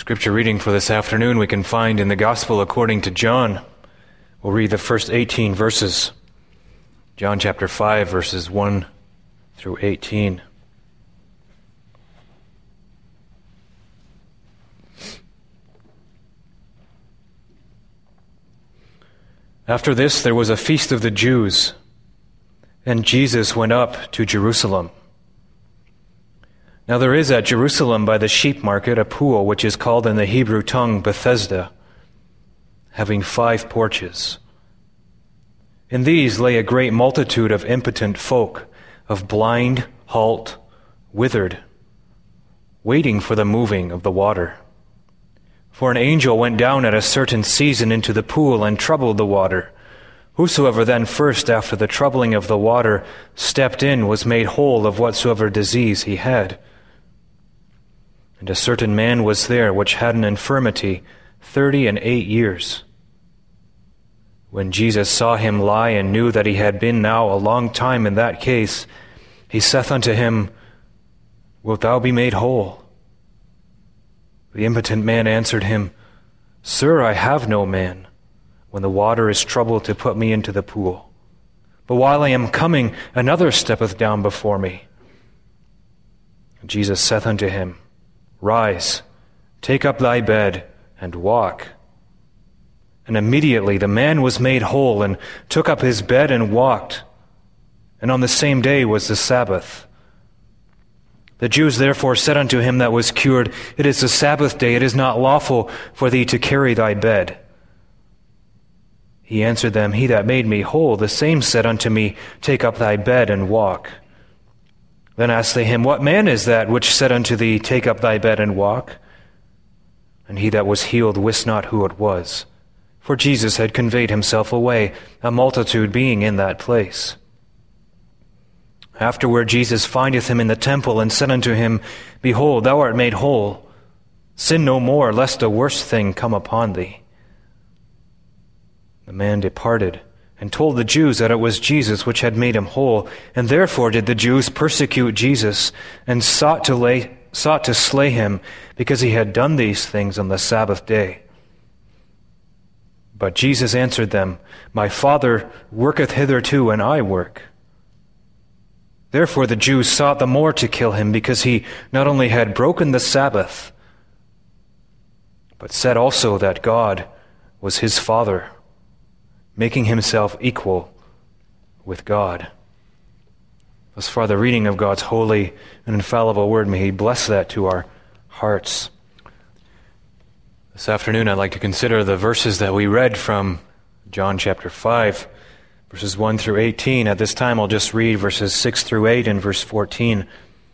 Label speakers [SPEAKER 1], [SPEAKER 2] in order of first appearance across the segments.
[SPEAKER 1] Scripture reading for this afternoon we can find in the Gospel according to John. We'll read the first 18 verses. John chapter 5, verses 1 through 18. After this there was a feast of the Jews, and Jesus went up to Jerusalem. Now there is at Jerusalem by the sheep market a pool which is called in the Hebrew tongue Bethesda, having 5 porches. In these lay a great multitude of impotent folk, of blind, halt, withered, waiting for the moving of the water. For an angel went down at a certain season into the pool and troubled the water. Whosoever then first after the troubling of the water stepped in was made whole of whatsoever disease he had. And a certain man was there which had an infirmity 38 years. When Jesus saw him lie and knew that he had been now a long time in that case, he saith unto him, Wilt thou be made whole? The impotent man answered him, Sir, I have no man, when the water is troubled, to put me into the pool. But while I am coming, another steppeth down before me. And Jesus saith unto him, Rise, take up thy bed, and walk. And immediately the man was made whole, and took up his bed and walked. And on the same day was the Sabbath. The Jews therefore said unto him that was cured, It is the Sabbath day, it is not lawful for thee to carry thy bed. He answered them, He that made me whole, the same said unto me, Take up thy bed and walk. Then asked they him, What man is that which said unto thee, Take up thy bed and walk? And he that was healed wist not who it was, for Jesus had conveyed himself away, a multitude being in that place. Afterward Jesus findeth him in the temple, and said unto him, Behold, thou art made whole. Sin no more, lest a worse thing come upon thee. The man departed, and told the Jews that it was Jesus which had made him whole, and therefore did the Jews persecute Jesus, and sought to slay him, because he had done these things on the Sabbath day. But Jesus answered them, My Father worketh hitherto, and I work. Therefore the Jews sought the more to kill him, because he not only had broken the Sabbath, but said also that God was his Father, making himself equal with God. Thus far the reading of God's holy and infallible word. May he bless that to our hearts. This afternoon I'd like to consider the verses that we read from John chapter 5, verses 1 through 18. At this time I'll just read verses 6 through 8 and verse 14.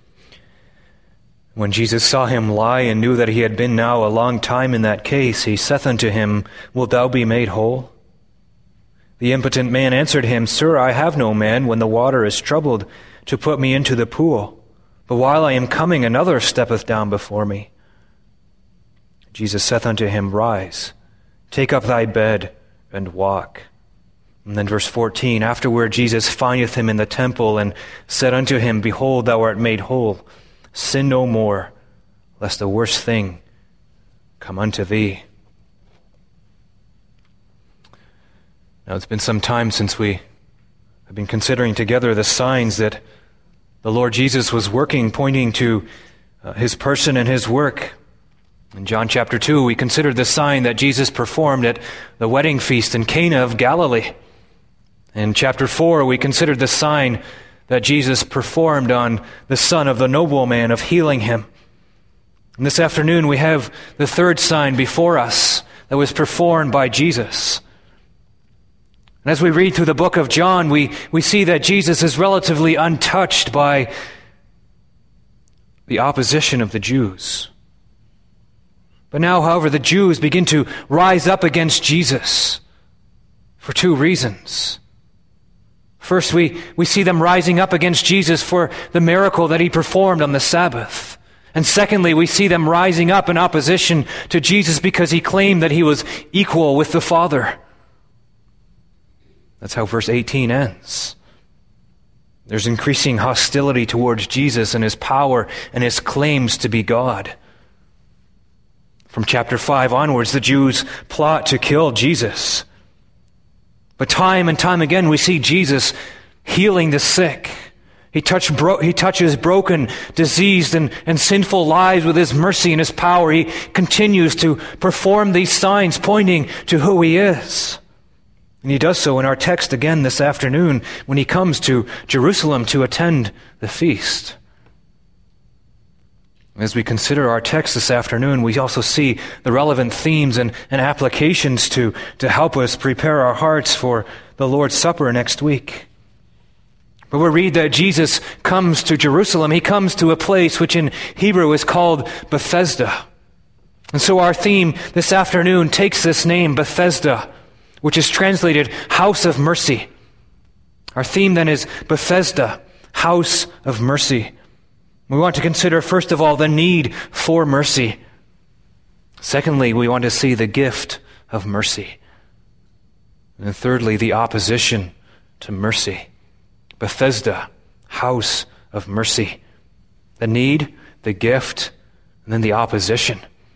[SPEAKER 1] When Jesus saw him lie and knew that he had been now a long time in that case, he saith unto him, Wilt thou be made whole? The impotent man answered him, Sir, I have no man, when the water is troubled, to put me into the pool. But while I am coming, another steppeth down before me. Jesus saith unto him, Rise, take up thy bed, and walk. And then verse 14, Afterward Jesus findeth him in the temple, and said unto him, Behold, thou art made whole. Sin no more, lest a worse thing come unto thee. Now, it's been some time since we have been considering together the signs that the Lord Jesus was working, pointing to his person and his work. In John chapter 2, we considered the sign that Jesus performed at the wedding feast in Cana of Galilee. In chapter 4, we considered the sign that Jesus performed on the son of the nobleman of healing him. And this afternoon, we have the third sign before us that was performed by Jesus. And as we read through the book of John, we see that Jesus is relatively untouched by the opposition of the Jews. But now, however, the Jews begin to rise up against Jesus for 2 reasons. First, we see them rising up against Jesus for the miracle that he performed on the Sabbath. And secondly, we see them rising up in opposition to Jesus because he claimed that he was equal with the Father. That's how verse 18 ends. There's increasing hostility towards Jesus and his power and his claims to be God. From chapter 5 onwards, the Jews plot to kill Jesus. But time and time again, we see Jesus healing the sick. He touches broken, diseased, and sinful lives with His mercy and His power. He continues to perform these signs pointing to who He is. And He does so in our text again this afternoon when He comes to Jerusalem to attend the feast. As we consider our text this afternoon, we also see the relevant themes and applications to help us prepare our hearts for the Lord's Supper next week. But we read that Jesus comes to Jerusalem. He comes to a place which in Hebrew is called Bethesda. And so our theme this afternoon takes this name, Bethesda, which is translated House of Mercy. Our theme then is Bethesda, House of Mercy. We want to consider, first of all, the need for mercy. Secondly, we want to see the gift of mercy. And thirdly, the opposition to mercy. Bethesda, House of Mercy. The need, the gift, and then the opposition.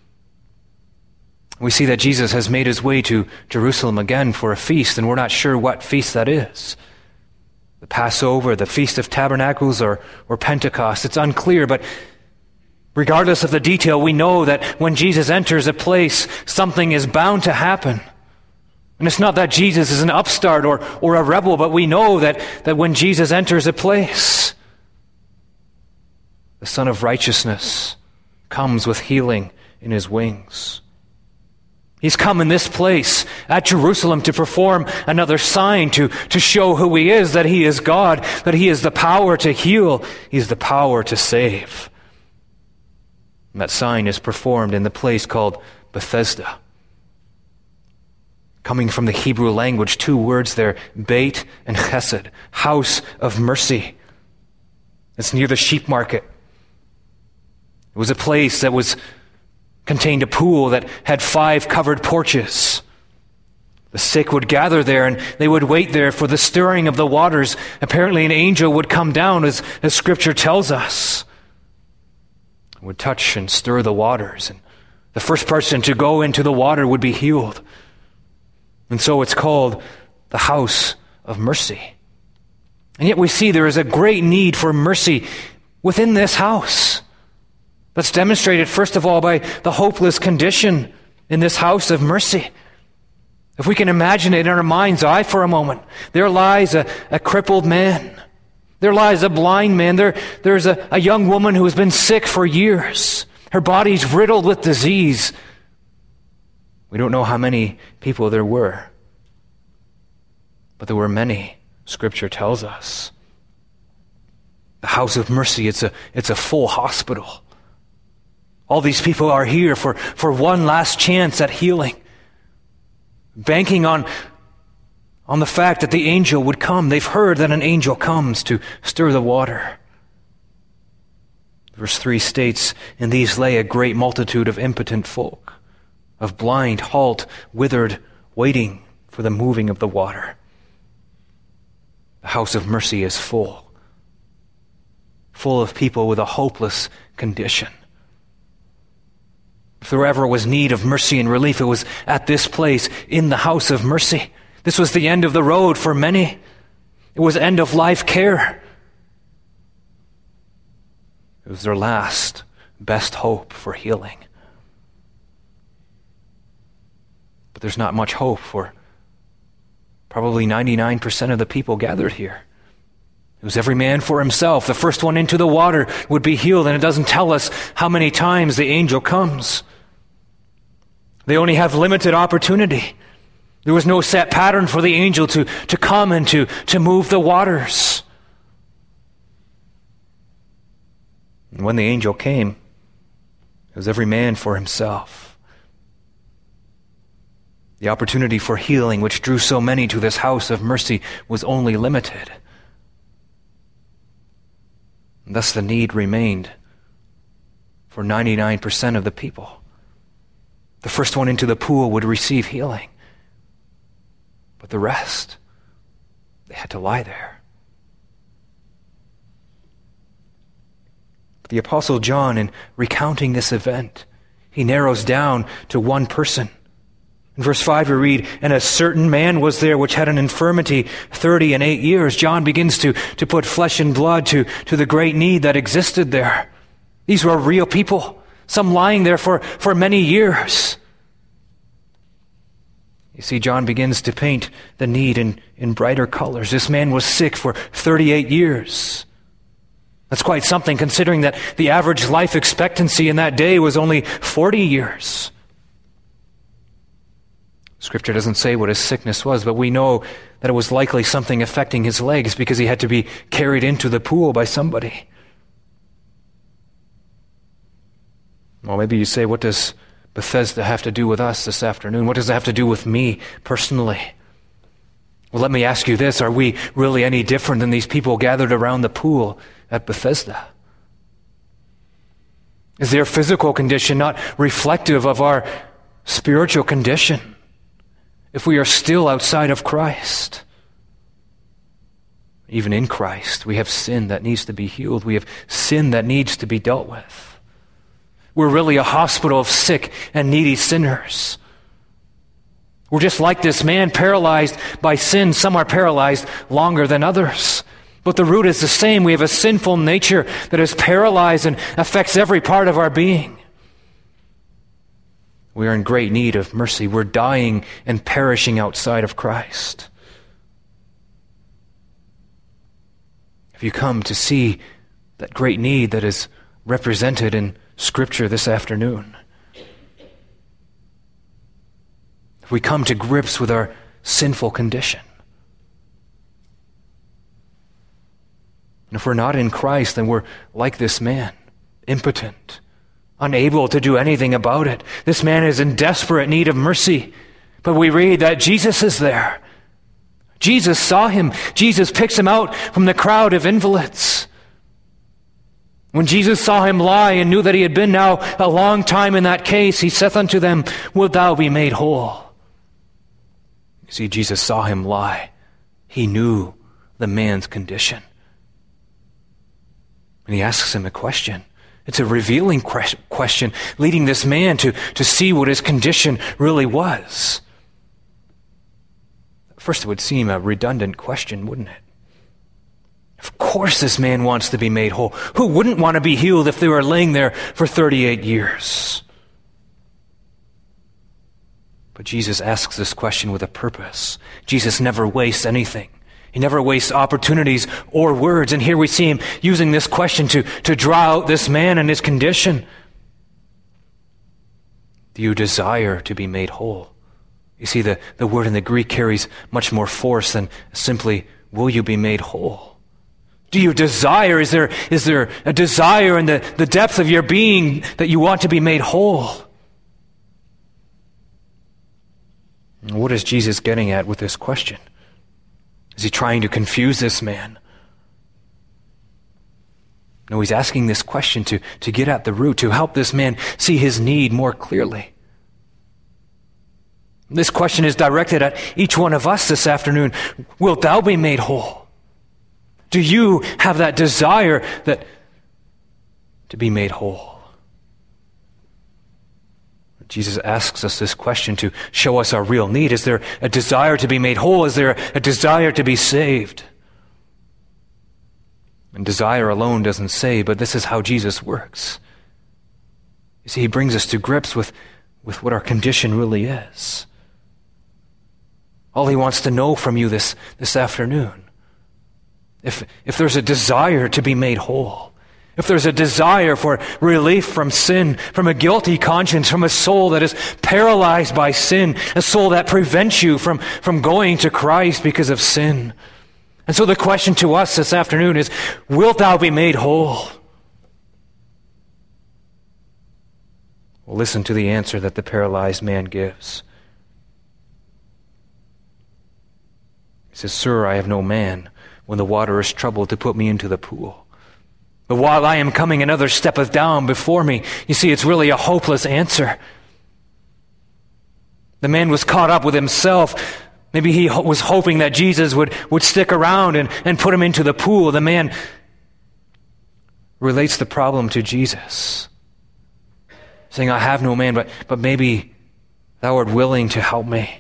[SPEAKER 1] We see that Jesus has made His way to Jerusalem again for a feast, and we're not sure what feast that is. The Passover, the Feast of Tabernacles, or Pentecost. It's unclear, but regardless of the detail, we know that when Jesus enters a place, something is bound to happen. And it's not that Jesus is an upstart or a rebel, but we know that when Jesus enters a place, the Son of Righteousness comes with healing in His wings. He's come in this place at Jerusalem to perform another sign, to show who He is, that He is God, that He is the power to heal, He's the power to save. And that sign is performed in the place called Bethesda. Coming from the Hebrew language, two words there, Beit and Chesed, house of mercy. It's near the sheep market. It was a place that contained a pool that had 5 covered porches. The sick would gather there and they would wait there for the stirring of the waters. Apparently an angel would come down, as Scripture tells us, would touch and stir the waters. And the first person to go into the water would be healed. And so it's called the House of Mercy. And yet we see there is a great need for mercy within this house. That's demonstrated, first of all, by the hopeless condition in this house of mercy. If we can imagine it in our mind's eye for a moment, there lies a crippled man. There lies a blind man. There's a young woman who has been sick for years. Her body's riddled with disease. We don't know how many people there were, but there were many, Scripture tells us. The house of mercy, it's a full hospital. All these people are here for one last chance at healing, banking on the fact that the angel would come. They've heard that an angel comes to stir the water. Verse 3 states, "In these lay a great multitude of impotent folk, of blind, halt, withered, waiting for the moving of the water." The house of mercy is full of people with a hopeless condition. If there ever was need of mercy and relief, it was at this place, in the house of mercy. This was the end of the road for many. It was end of life care. It was their last, best hope for healing. But there's not much hope for probably 99% of the people gathered here. It was every man for himself. The first one into the water would be healed, and it doesn't tell us how many times the angel comes. They only have limited opportunity. There was no set pattern for the angel to come and to move the waters. And when the angel came, it was every man for himself. The opportunity for healing, which drew so many to this house of mercy, was only limited. And thus the need remained for 99% of the people. The first one into the pool would receive healing. But the rest, they had to lie there. The Apostle John, in recounting this event, He narrows down to one person. In verse 5 we read, "And a certain man was there which had an infirmity 38 years." John begins to put flesh and blood to the great need that existed there. These were real people, some lying there for many years. You see, John begins to paint the need in brighter colors. This man was sick for 38 years. That's quite something, considering that the average life expectancy in that day was only 40 years. Scripture doesn't say what his sickness was, but we know that it was likely something affecting his legs because he had to be carried into the pool by somebody. Well, maybe you say, what does Bethesda have to do with us this afternoon? What does it have to do with me personally? Well, let me ask you this. Are we really any different than these people gathered around the pool at Bethesda? Is their physical condition not reflective of our spiritual condition? If we are still outside of Christ, even in Christ, we have sin that needs to be healed. We have sin that needs to be dealt with. We're really a hospital of sick and needy sinners. We're just like this man, paralyzed by sin. Some are paralyzed longer than others. But the root is the same. We have a sinful nature that is paralyzed and affects every part of our being. We are in great need of mercy. We're dying and perishing outside of Christ. If you come to see that great need that is represented in Scripture this afternoon, if we come to grips with our sinful condition, and if we're not in Christ, then we're like this man, impotent, unable to do anything about it. This man is in desperate need of mercy. But we read that Jesus is there. Jesus saw him. Jesus picks him out from the crowd of invalids. When Jesus saw him lie and knew that he had been now a long time in that case, he saith unto them, "Wilt thou be made whole?" You see, Jesus saw him lie. He knew the man's condition. And he asks him a question. It's a revealing question, leading this man to see what his condition really was. First, it would seem a redundant question, wouldn't it? Of course this man wants to be made whole. Who wouldn't want to be healed if they were laying there for 38 years? But Jesus asks this question with a purpose. Jesus never wastes anything. He never wastes opportunities or words. And here we see him using this question to draw out this man and his condition. Do you desire to be made whole? You see, the word in the Greek carries much more force than simply, will you be made whole? Do you desire? Is there a desire in the depth of your being that you want to be made whole? And what is Jesus getting at with this question? Is he trying to confuse this man? No, he's asking this question to get at the root, to help this man see his need more clearly. This question is directed at each one of us this afternoon. Wilt thou be made whole? Do you have that desire to be made whole? Jesus asks us this question to show us our real need. Is there a desire to be made whole? Is there a desire to be saved? And desire alone doesn't save, but this is how Jesus works. You see, he brings us to grips with what our condition really is. All he wants to know from you this afternoon, if there's a desire to be made whole, if there's a desire for relief from sin, from a guilty conscience, from a soul that is paralyzed by sin, a soul that prevents you from going to Christ because of sin. And so the question to us this afternoon is, wilt thou be made whole? Well, listen to the answer that the paralyzed man gives. He says, "Sir, I have no man when the water is troubled to put me into the pool. But while I am coming, another steppeth down before me." You see, it's really a hopeless answer. The man was caught up with himself. Maybe he was hoping that Jesus would stick around and put him into the pool. The man relates the problem to Jesus. saying, I have no man, but maybe thou art willing to help me.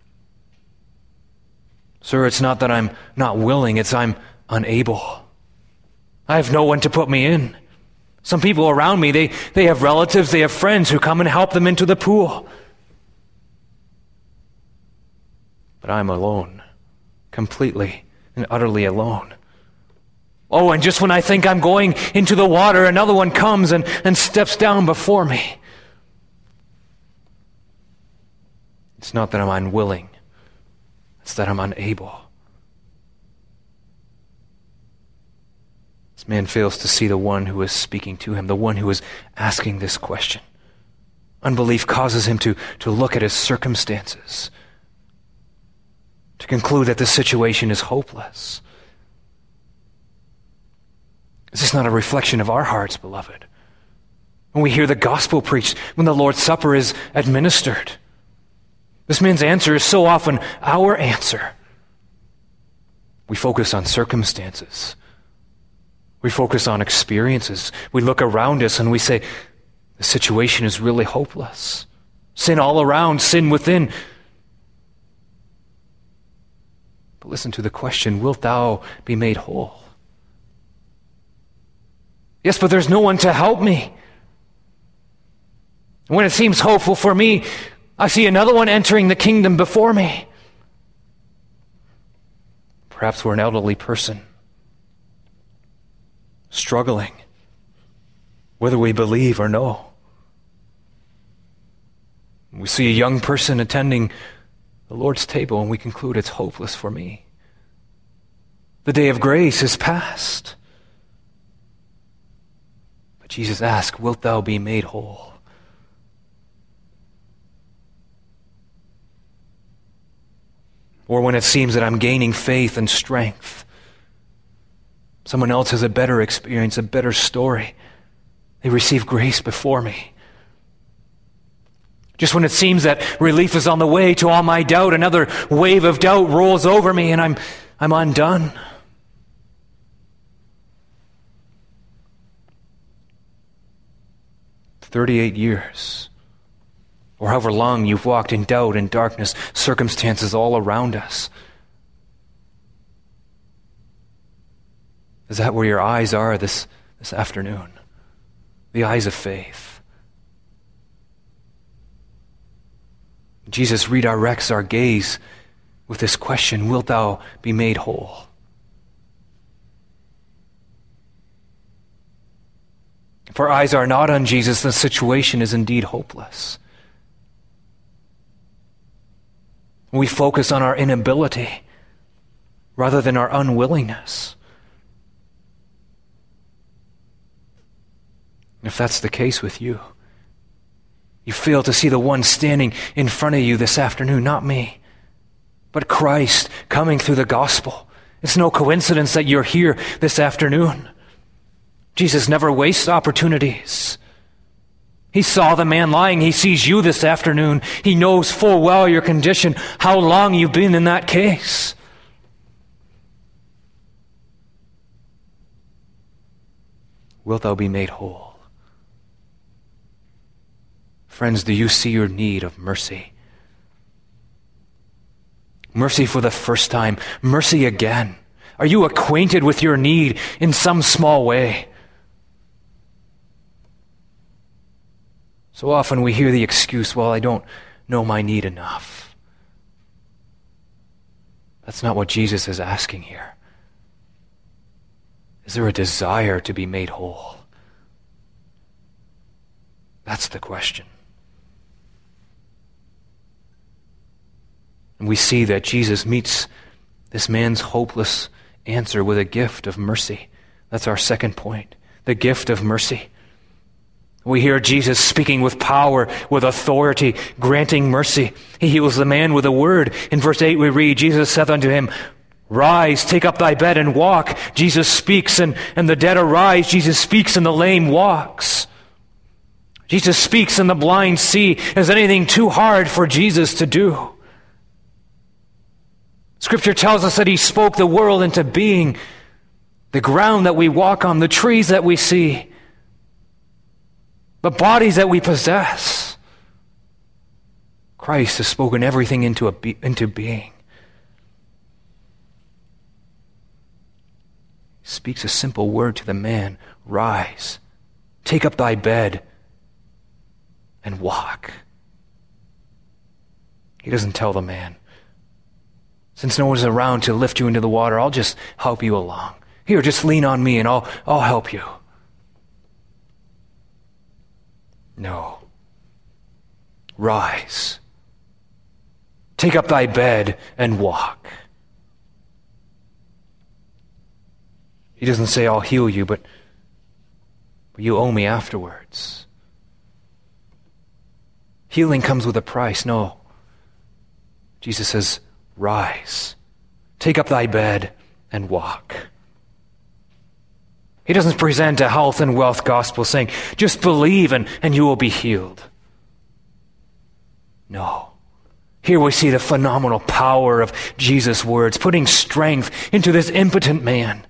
[SPEAKER 1] Sir, it's not that I'm not willing, it's I'm unable. I have no one to put me in. Some people around me, they have relatives, they have friends who come and help them into the pool. But I'm alone, completely and utterly alone. Oh, and just when I think I'm going into the water, another one comes and steps down before me. It's not that I'm unwilling. It's that I'm unable. This man fails to see the one who is speaking to him, the one who is asking this question. Unbelief causes him to look at his circumstances, to conclude that the situation is hopeless. Is this not a reflection of our hearts, beloved? When we hear the gospel preached, when the Lord's Supper is administered, this man's answer is so often our answer. We focus on circumstances. We focus on experiences. We look around us and we say, the situation is really hopeless. Sin all around, sin within. But listen to the question, wilt thou be made whole? Yes, but there's no one to help me. When it seems hopeful for me, I see another one entering the kingdom before me. Perhaps we're an elderly person, struggling, whether we believe or no. We see a young person attending the Lord's table and we conclude it's hopeless for me. The day of grace is past. But Jesus asks, wilt thou be made whole? Or when it seems that I'm gaining faith and strength, someone else has a better experience, a better story. They receive grace before me. Just when it seems that relief is on the way to all my doubt, another wave of doubt rolls over me and I'm undone. For 38 years, or however long you've walked in doubt and darkness, circumstances all around us. Is that where your eyes are this afternoon? The eyes of faith. Jesus redirects our gaze with this question, wilt thou be made whole? If our eyes are not on Jesus, the situation is indeed hopeless. We focus on our inability rather than our unwillingness. If that's the case with you, you fail to see the one standing in front of you this afternoon, not me, but Christ coming through the gospel. It's no coincidence that you're here this afternoon. Jesus never wastes opportunities. He saw the man lying. He sees you this afternoon. He knows full well your condition, how long you've been in that case. Wilt thou be made whole? Friends, do you see your need of mercy? Mercy for the first time. Mercy again. Are you acquainted with your need in some small way? So often we hear the excuse, well, I don't know my need enough. That's not what Jesus is asking here. Is there a desire to be made whole? That's the question. And we see that Jesus meets this man's hopeless answer with a gift of mercy. That's our second point, the gift of mercy. We hear Jesus speaking with power, with authority, granting mercy. He heals the man with a word. In verse 8 we read, Jesus saith unto him, Rise, take up thy bed and walk. Jesus speaks and the dead arise. Jesus speaks and the lame walks. Jesus speaks and the blind see. Is anything too hard for Jesus to do? Scripture tells us that he spoke the world into being, the ground that we walk on, the trees that we see. but bodies that we possess. Christ has spoken everything into being. He speaks a simple word to the man, rise, take up thy bed, and walk. He doesn't tell the man, since no one's around to lift you into the water, I'll just help you along. Here, just lean on me and I'll help you. No. Rise. Take up thy bed and walk. He doesn't say, I'll heal you, but you owe me afterwards. Healing comes with a price. No. Jesus says, rise. Take up thy bed and walk. He doesn't present a health and wealth gospel saying, just believe and you will be healed. No. Here we see the phenomenal power of Jesus' words, putting strength into this impotent man.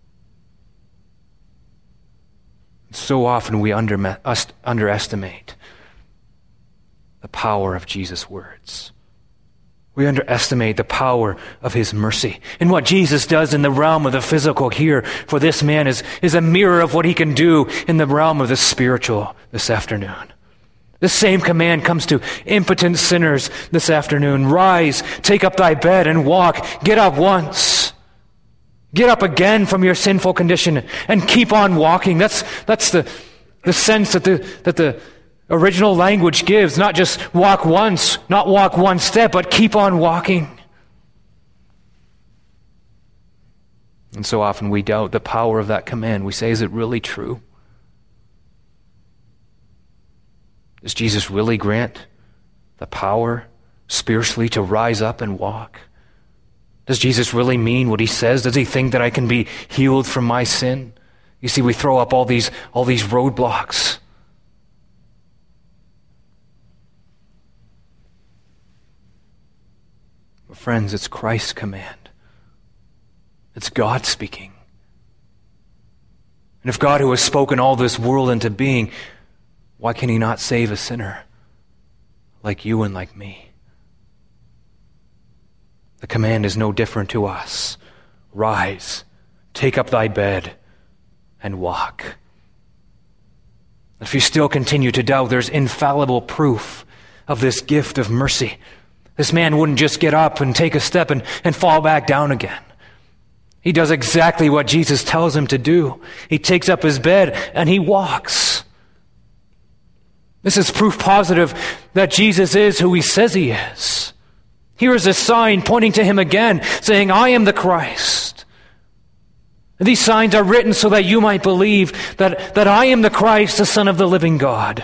[SPEAKER 1] So often we underestimate the power of Jesus' words. We underestimate the power of his mercy. And what Jesus does in the realm of the physical here for this man is a mirror of what he can do in the realm of the spiritual this afternoon. The same command comes to impotent sinners this afternoon. Rise, take up thy bed and walk. Get up once. Get up again from your sinful condition and keep on walking. That's the sense that the original language gives. Not just walk once, not walk one step, but keep on walking. And so often we doubt the power of that command. We say, is it really true? Does Jesus really grant the power spiritually to rise up and walk? Does Jesus really mean what he says? Does he think that I can be healed from my sin? You see, we throw up all these roadblocks. But friends, it's Christ's command. It's God speaking. And if God, who has spoken all this world into being, why can he not save a sinner like you and like me? The command is no different to us. Rise, take up thy bed, and walk. If you still continue to doubt, there's infallible proof of this gift of mercy. This man wouldn't just get up and take a step and fall back down again. He does exactly what Jesus tells him to do. He takes up his bed and he walks. This is proof positive that Jesus is who he says he is. Here is a sign pointing to him again, saying, I am the Christ. And these signs are written so that you might believe that I am the Christ, the Son of the living God.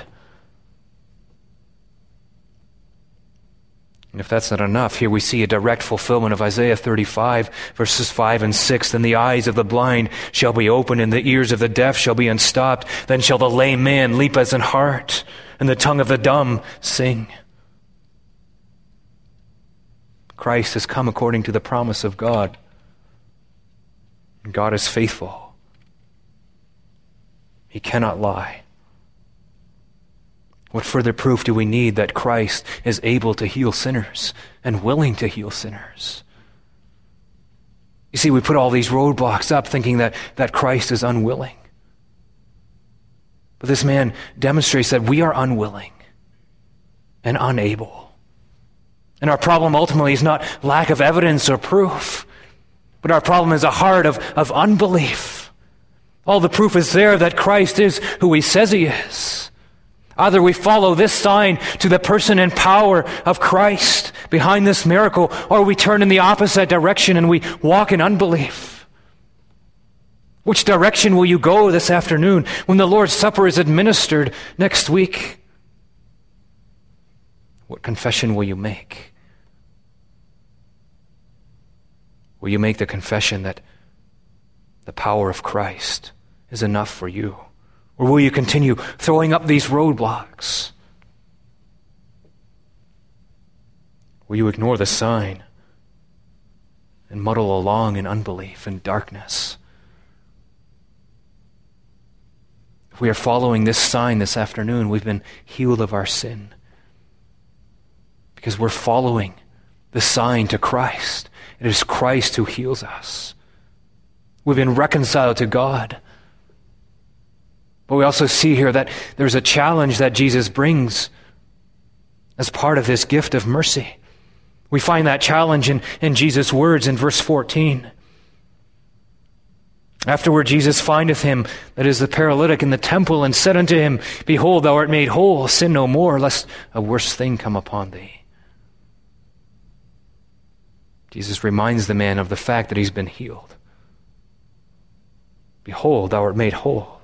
[SPEAKER 1] And if that's not enough, here we see a direct fulfillment of Isaiah 35, verses 5 and 6. Then the eyes of the blind shall be opened, and the ears of the deaf shall be unstopped. Then shall the lame man leap as an hart, and the tongue of the dumb sing. Christ has come according to the promise of God. And God is faithful. He cannot lie. What further proof do we need that Christ is able to heal sinners and willing to heal sinners? You see, we put all these roadblocks up thinking that Christ is unwilling. But this man demonstrates that we are unwilling and unable. And our problem ultimately is not lack of evidence or proof, but our problem is a heart of unbelief. All the proof is there that Christ is who he says he is. Either we follow this sign to the person and power of Christ behind this miracle, or we turn in the opposite direction and we walk in unbelief. Which direction will you go this afternoon when the Lord's Supper is administered next week? What confession will you make? Will you make the confession that the power of Christ is enough for you? Or will you continue throwing up these roadblocks? Will you ignore the sign and muddle along in unbelief and darkness? If we are following this sign this afternoon, we've been healed of our sin. Because we're following the sign to Christ. It is Christ who heals us. We've been reconciled to God. But we also see here that there's a challenge that Jesus brings as part of this gift of mercy. We find that challenge in Jesus' words in verse 14. Afterward Jesus findeth him, that is the paralytic, in the temple, and said unto him, Behold, thou art made whole, sin no more, lest a worse thing come upon thee. Jesus reminds the man of the fact that he's been healed. Behold, thou art made whole.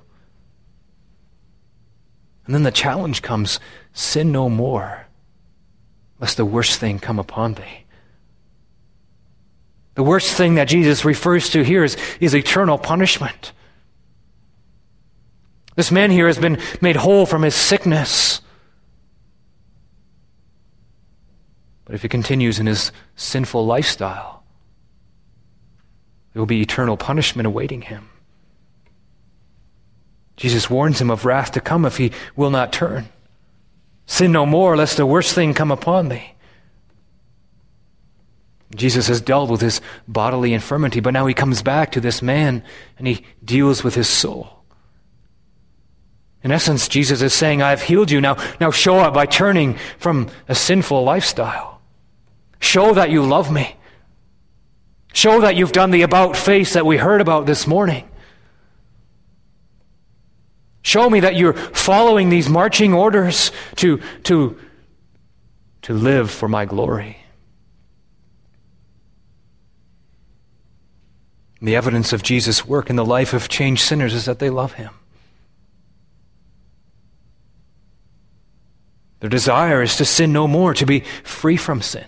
[SPEAKER 1] And then the challenge comes, sin no more, lest the worst thing come upon thee. The worst thing that Jesus refers to here is eternal punishment. This man here has been made whole from his sickness. But if he continues in his sinful lifestyle, there will be eternal punishment awaiting him. Jesus warns him of wrath to come if he will not turn. Sin no more, lest the worst thing come upon thee. Jesus has dealt with his bodily infirmity, but now he comes back to this man and he deals with his soul. In essence, Jesus is saying, I have healed you. Now show up by turning from a sinful lifestyle. Show that you love me. Show that you've done the about face that we heard about this morning. Show me that you're following these marching orders to live for my glory. The evidence of Jesus' work in the life of changed sinners is that they love him. Their desire is to sin no more, to be free from sin.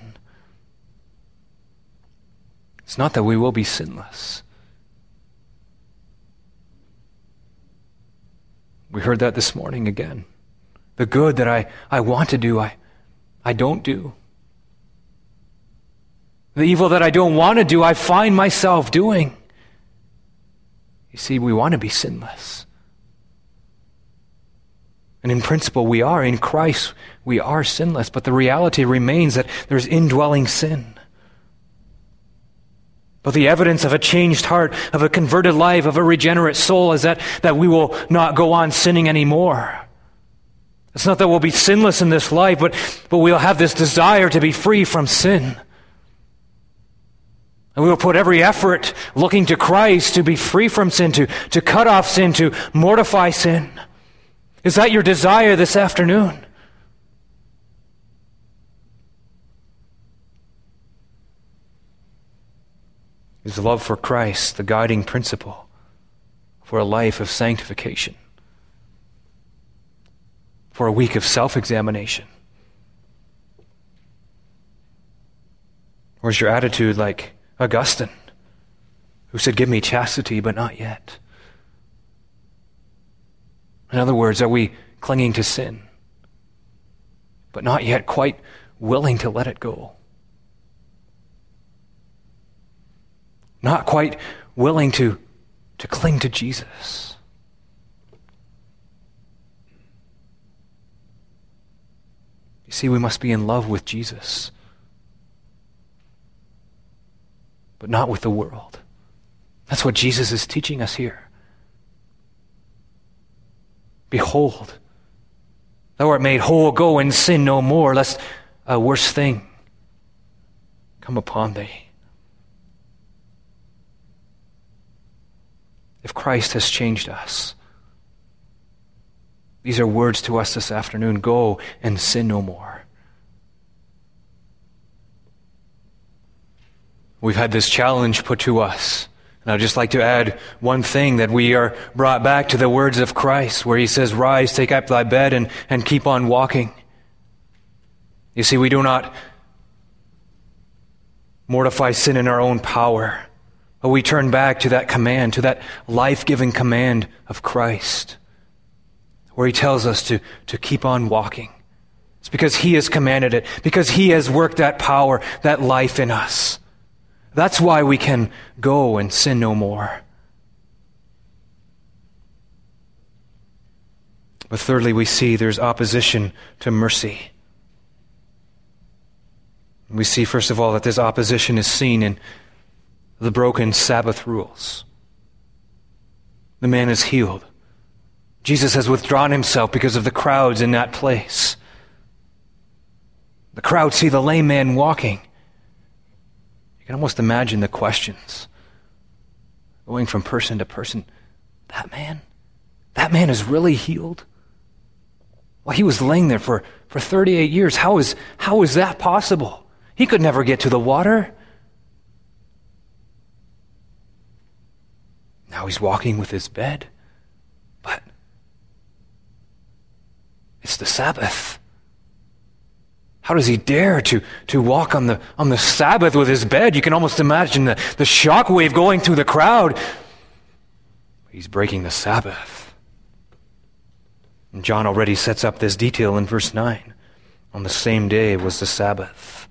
[SPEAKER 1] It's not that we will be sinless. We heard that this morning again. The good that I want to do, I don't do. The evil that I don't want to do, I find myself doing. You see, we want to be sinless. And in principle, we are. In Christ, we are sinless. But the reality remains that there's indwelling sin. But the evidence of a changed heart, of a converted life, of a regenerate soul is that we will not go on sinning anymore. It's not that we'll be sinless in this life, but we'll have this desire to be free from sin. And we will put every effort looking to Christ to be free from sin, to cut off sin, to mortify sin. Is that your desire this afternoon? Is love for Christ the guiding principle for a life of sanctification? For a week of self-examination? Or is your attitude like Augustine, who said, give me chastity, but not yet? In other words, are we clinging to sin, but not yet quite willing to let it go? Not quite willing to cling to Jesus. You see, we must be in love with Jesus, but not with the world. That's what Jesus is teaching us here. Behold, thou art made whole, go and sin no more, lest a worse thing come upon thee. If Christ has changed us, these are words to us this afternoon. Go and sin no more. We've had this challenge put to us. And I'd just like to add one thing, that we are brought back to the words of Christ, where he says, rise, take up thy bed, and keep on walking. You see, we do not mortify sin in our own power. But we turn back to that command, to that life-giving command of Christ, where he tells us to keep on walking. It's because he has commanded it, because he has worked that power, that life in us. That's why we can go and sin no more. But thirdly, we see there's opposition to mercy. We see, first of all, that this opposition is seen in the broken Sabbath rules. The man is healed. Jesus has withdrawn himself because of the crowds in that place. The crowd see the lame man walking. You can almost imagine the questions going from person to person. That man is really healed? Well, he was laying there for 38 years. How is that possible? He could never get to the water. Now he's walking with his bed. But it's the Sabbath. How does he dare to walk on the Sabbath with his bed? You can almost imagine the shockwave going through the crowd. He's breaking the Sabbath. And John already sets up this detail in verse 9. On the same day was the Sabbath.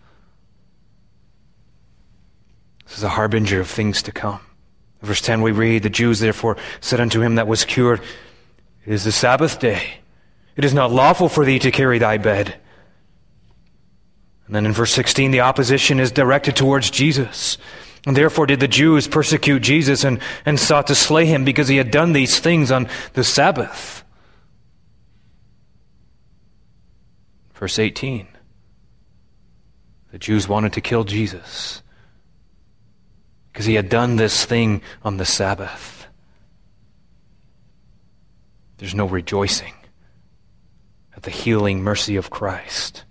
[SPEAKER 1] This is a harbinger of things to come. In verse 10 we read, the Jews therefore said unto him that was cured, It is the Sabbath day. It is not lawful for thee to carry thy bed. And then in verse 16, the opposition is directed towards Jesus. And therefore did the Jews persecute Jesus and sought to slay him because he had done these things on the Sabbath. Verse 18, the Jews wanted to kill Jesus because he had done this thing on the Sabbath. There's no rejoicing at the healing mercy of Christ.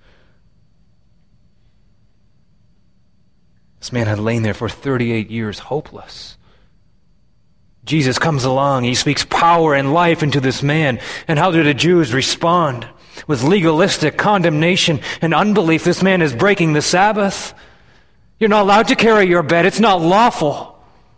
[SPEAKER 1] This man had lain there for 38 years, hopeless. Jesus comes along, he speaks power and life into this man. And how do the Jews respond? With legalistic condemnation and unbelief. This man is breaking the Sabbath. You're not allowed to carry your bed. It's not lawful.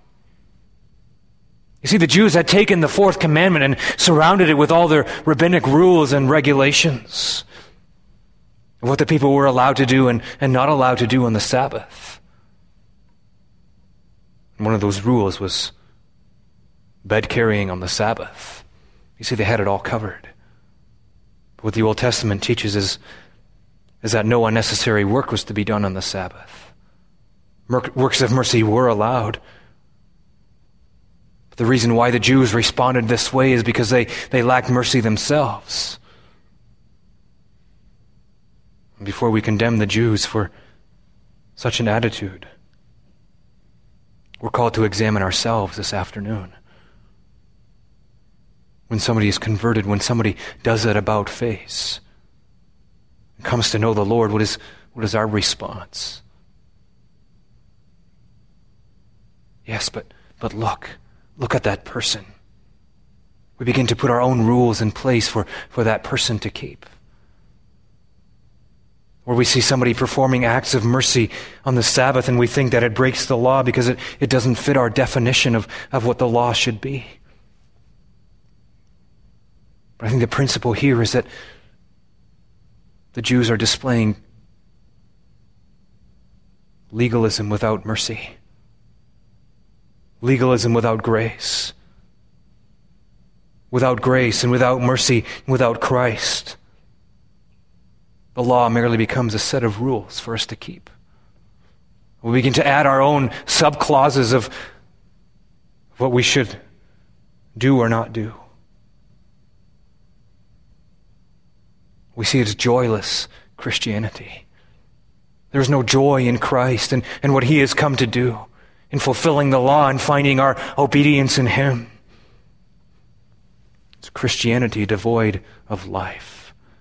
[SPEAKER 1] You see, the Jews had taken the fourth commandment and surrounded it with all their rabbinic rules and regulations of what the people were allowed to do and not allowed to do on the Sabbath. And one of those rules was bed carrying on the Sabbath. You see, they had it all covered. But what the Old Testament teaches is that no unnecessary work was to be done on the Sabbath. Works of mercy were allowed. But the reason why the Jews responded this way is because they lacked mercy themselves. And before we condemn the Jews for such an attitude, we're called to examine ourselves this afternoon. When somebody is converted, when somebody does that about face, and comes to know the Lord, what is our response? Yes, but look at that person. We begin to put our own rules in place for that person to keep. Or we see somebody performing acts of mercy on the Sabbath and we think that it breaks the law because it doesn't fit our definition of what the law should be. But I think the principle here is that the Jews are displaying legalism without mercy. Legalism without grace. Without grace and without mercy and without Christ. The law merely becomes a set of rules for us to keep. We begin to add our own sub-clauses of what we should do or not do. We see it's joyless Christianity. There's no joy in Christ and what He has come to do in fulfilling the law and finding our obedience in Him. It's Christianity devoid of life.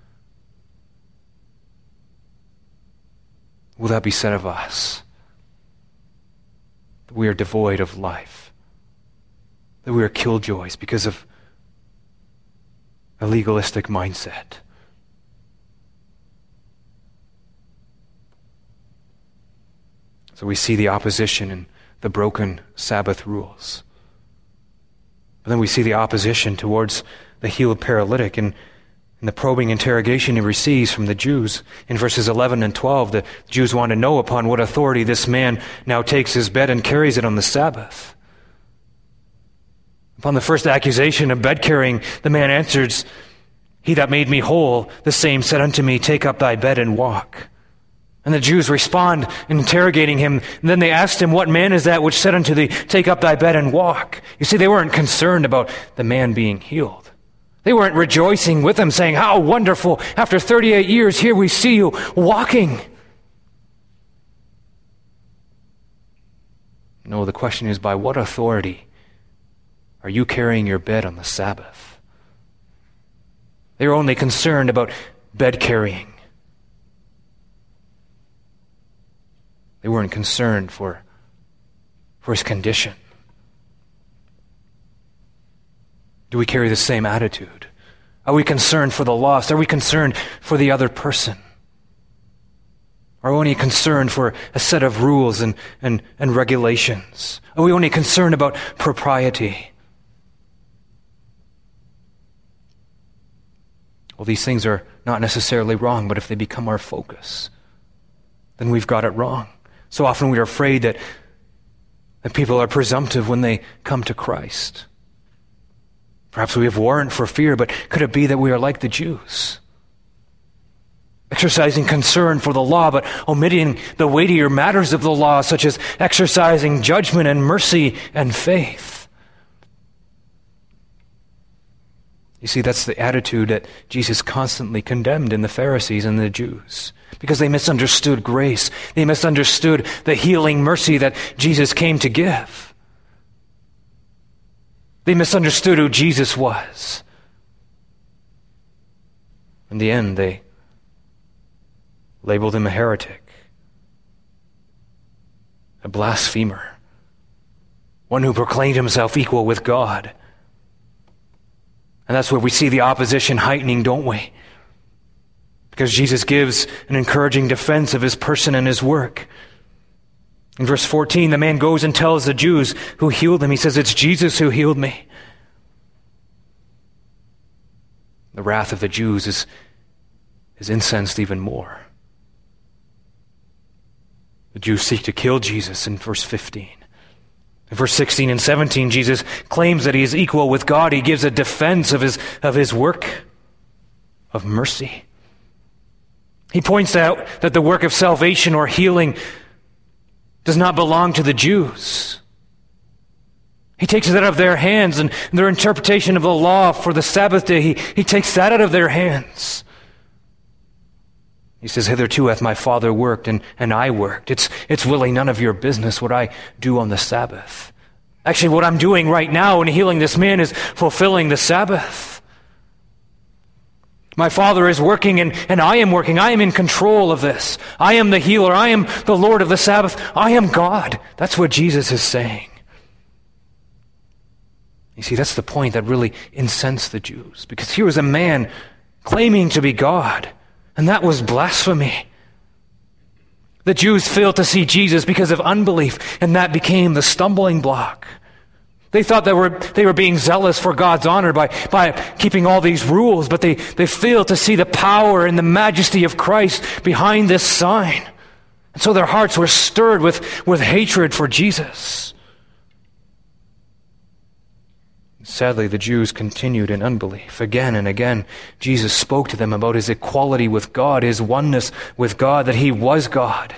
[SPEAKER 1] Will that be said of us? That we are devoid of life. That we are killjoys because of a legalistic mindset. So we see the opposition in the broken Sabbath rules. But then we see the opposition towards the healed paralytic and the probing interrogation he receives from the Jews. In verses 11 and 12, the Jews want to know upon what authority this man now takes his bed and carries it on the Sabbath. Upon the first accusation of bed carrying, the man answers, He that made me whole, the same said unto me, Take up thy bed and walk. And the Jews respond, interrogating him. And then they asked him, What man is that which said unto thee, Take up thy bed and walk? You see, they weren't concerned about the man being healed. They weren't rejoicing with him, saying, How wonderful! After 38 years, here we see you walking. No, the question is, by what authority are you carrying your bed on the Sabbath? They were only concerned about bed carrying. They weren't concerned for his condition. Do we carry the same attitude? Are we concerned for the lost? Are we concerned for the other person? Are we only concerned for a set of rules and regulations? Are we only concerned about propriety? Well, these things are not necessarily wrong, but if they become our focus, then we've got it wrong. So often we are afraid that people are presumptive when they come to Christ. Perhaps we have warrant for fear, but could it be that we are like the Jews? Exercising concern for the law, but omitting the weightier matters of the law, such as exercising judgment and mercy and faith. You see, that's the attitude that Jesus constantly condemned in the Pharisees and the Jews, because they misunderstood grace. They misunderstood the healing mercy that Jesus came to give. They misunderstood who Jesus was. In the end, they labeled him a heretic, a blasphemer, one who proclaimed himself equal with God. And that's where we see the opposition heightening, don't we? Because Jesus gives an encouraging defense of his person and his work. In verse 14, the man goes and tells the Jews who healed him. He says, It's Jesus who healed me. The wrath of the Jews is incensed even more. The Jews seek to kill Jesus in verse 15. In verse 16 and 17, Jesus claims that he is equal with God. He gives a defense of his work of mercy. He points out that the work of salvation or healing does not belong to the Jews. He takes it out of their hands, and their interpretation of the law for the Sabbath day, he takes that out of their hands. He says, Hitherto hath my Father worked, and I worked. It's really none of your business what I do on the Sabbath. Actually, what I'm doing right now in healing this man is fulfilling the Sabbath. My Father is working, and I am working. I am in control of this. I am the healer. I am the Lord of the Sabbath. I am God. That's what Jesus is saying. You see, that's the point that really incensed the Jews, because here was a man claiming to be God, and that was blasphemy. The Jews failed to see Jesus because of unbelief, and that became the stumbling block. They thought that they were being zealous for God's honor by keeping all these rules, but they failed to see the power and the majesty of Christ behind this sign. And so their hearts were stirred with hatred for Jesus. Sadly, the Jews continued in unbelief. Again and again, Jesus spoke to them about his equality with God, his oneness with God, that he was God.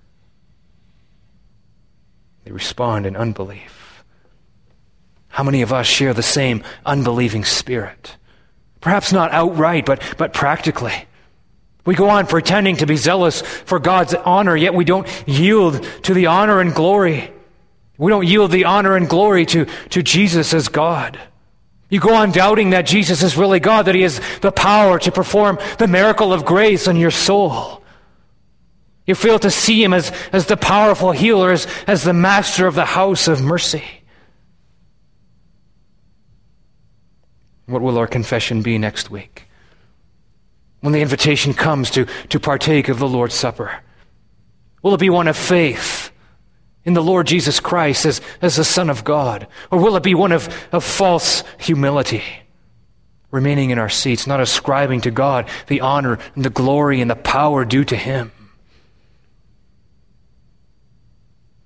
[SPEAKER 1] They respond in unbelief. How many of us share the same unbelieving spirit? Perhaps not outright, but practically. We go on pretending to be zealous for God's honor, yet we don't yield to the honor and glory. We don't yield the honor and glory to Jesus as God. You go on doubting that Jesus is really God, that he has the power to perform the miracle of grace on your soul. You fail to see him as the powerful healer, as the master of the house of mercy. What will our confession be next week? When the invitation comes to partake of the Lord's Supper, will it be one of faith in the Lord Jesus Christ as the Son of God? Or will it be one of false humility, remaining in our seats, not ascribing to God the honor and the glory and the power due to him?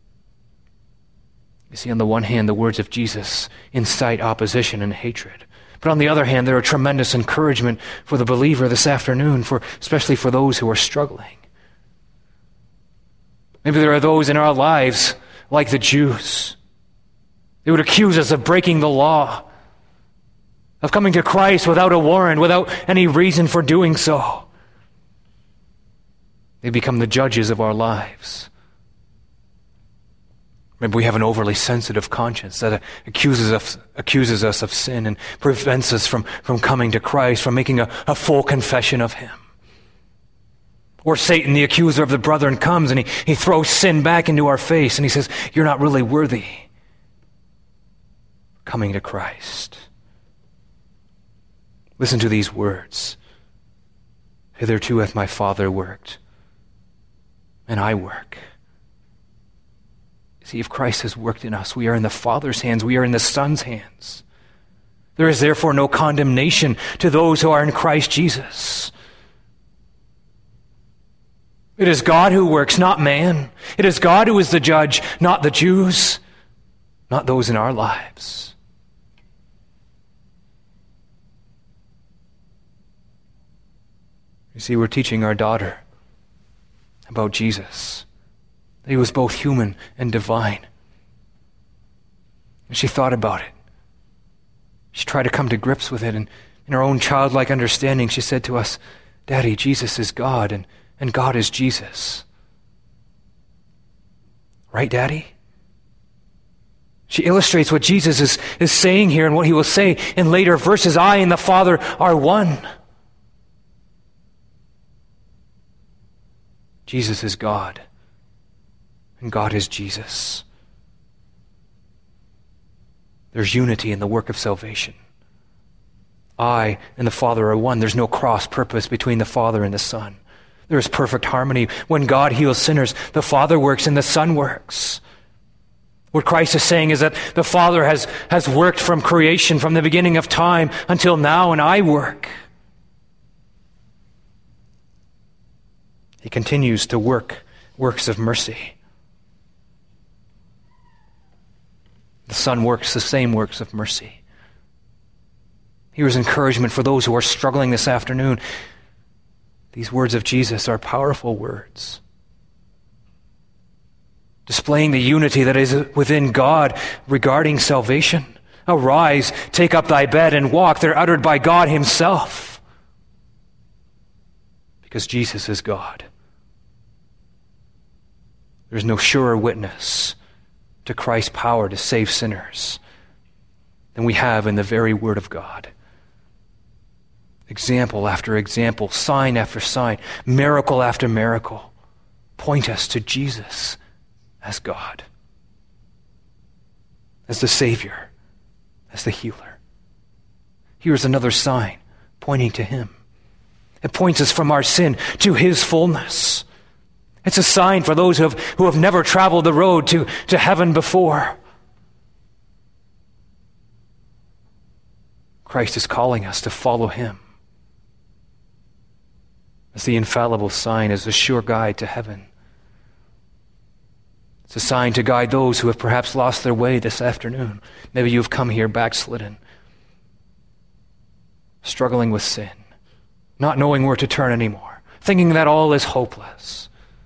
[SPEAKER 1] You see, on the one hand, the words of Jesus incite opposition and hatred. But on the other hand, they're a tremendous encouragement for the believer this afternoon, especially for those who are struggling. Maybe there are those in our lives, like the Jews. They would accuse us of breaking the law, of coming to Christ without a warrant, without any reason for doing so. They become the judges of our lives. Maybe we have an overly sensitive conscience that accuses us of sin and prevents us from coming to Christ, from making a full confession of Him. Or Satan, the accuser of the brethren, comes and he throws sin back into our face and he says, you're not really worthy of coming to Christ. Listen to these words. Hitherto hath my Father worked, and I work. See, if Christ has worked in us, we are in the Father's hands, we are in the Son's hands. There is therefore no condemnation to those who are in Christ Jesus. It is God who works, not man. It is God who is the judge, not the Jews, not those in our lives. You see, we're teaching our daughter about Jesus, that He was both human and divine. And she thought about it. She tried to come to grips with it, and in her own childlike understanding, she said to us, Daddy, Jesus is God, and God is Jesus. Right, Daddy? She illustrates what Jesus is saying here and what He will say in later verses. I and the Father are one. Jesus is God, and God is Jesus. There's unity in the work of salvation. I and the Father are one. There's no cross purpose between the Father and the Son. There is perfect harmony. When God heals sinners, the Father works and the Son works. What Christ is saying is that the Father has worked from creation, from the beginning of time until now, and I work. He continues to work works of mercy. The Son works the same works of mercy. Here's encouragement for those who are struggling this afternoon. These words of Jesus are powerful words, displaying the unity that is within God regarding salvation. Arise, take up thy bed and walk. They're uttered by God Himself, because Jesus is God. There's no surer witness to Christ's power to save sinners than we have in the very Word of God. Example after example, sign after sign, miracle after miracle point us to Jesus as God, as the Savior, as the healer. Here's another sign pointing to Him. It points us from our sin to His fullness. It's a sign for those who have never traveled the road to heaven before. Christ is calling us to follow Him as the infallible sign, as a sure guide to heaven. It's a sign to guide those who have perhaps lost their way this afternoon. Maybe you've come here backslidden, struggling with sin, not knowing where to turn anymore, thinking that all is hopeless.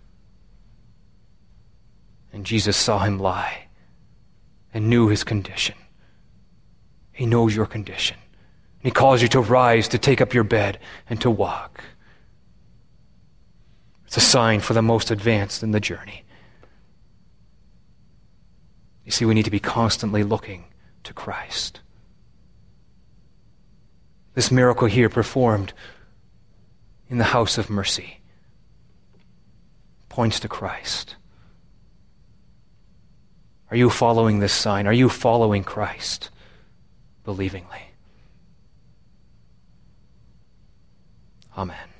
[SPEAKER 1] And Jesus saw him lie and knew his condition. He knows your condition. And He calls you to rise, to take up your bed, and to walk. It's a sign for the most advanced in the journey. You see, we need to be constantly looking to Christ. This miracle here performed in the house of mercy points to Christ. Are you following this sign? Are you following Christ believingly? Amen.